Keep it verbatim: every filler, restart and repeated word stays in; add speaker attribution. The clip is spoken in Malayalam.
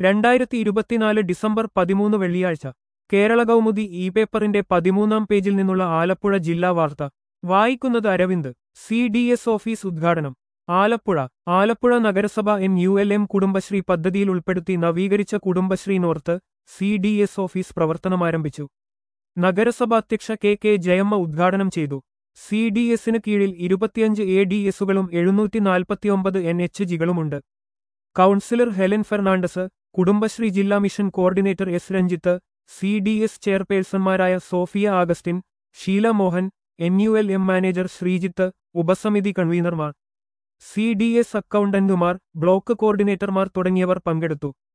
Speaker 1: രണ്ടായിരത്തി ഇരുപത്തിനാല് ഡിസംബർ പതിമൂന്ന് വെള്ളിയാഴ്ച കേരള കൗമുദി ഇ പേപ്പറിന്റെ പതിമൂന്നാം പേജിൽ നിന്നുള്ള ആലപ്പുഴ ജില്ലാ വാർത്ത വായിക്കുന്നത് Aravind. C D S office ഉദ്ഘാടനം ആലപ്പുഴ. ആലപ്പുഴ നഗരസഭ N U L M Kudumbashree പദ്ധതിയിൽ ഉൾപ്പെടുത്തി നവീകരിച്ച Kudumbashree north C D S office പ്രവർത്തനമാരംഭിച്ചു. നഗരസഭ അധ്യക്ഷ കെ കെ ജയമ്മ ഉദ്ഘാടനം ചെയ്തു. സി ഡി എസിന് കീഴിൽ ഇരുപത്തിയഞ്ച് എ ഡി എസുകളും എഴുന്നൂറ്റി നാൽപ്പത്തിയൊമ്പത് എൻ എച്ച് ജികളുമുണ്ട്. കൗൺസിലർ ഹെലൻ ഫെർണാണ്ടസ്, കുടുംബശ്രീ ജില്ലാ mission coordinator S Ranjith, C D S ചെയർപേഴ്സൺമാരായ Sophia Augustine, Sheela Mohan, N U L M manager Sreejith, ഉപസമിതി കൺവീനർമാർ, സി ഡി എസ് അക്കൗണ്ടന്റുമാർ, ബ്ലോക്ക് കോർഡിനേറ്റർമാർ തുടങ്ങിയവർ പങ്കെടുത്തു.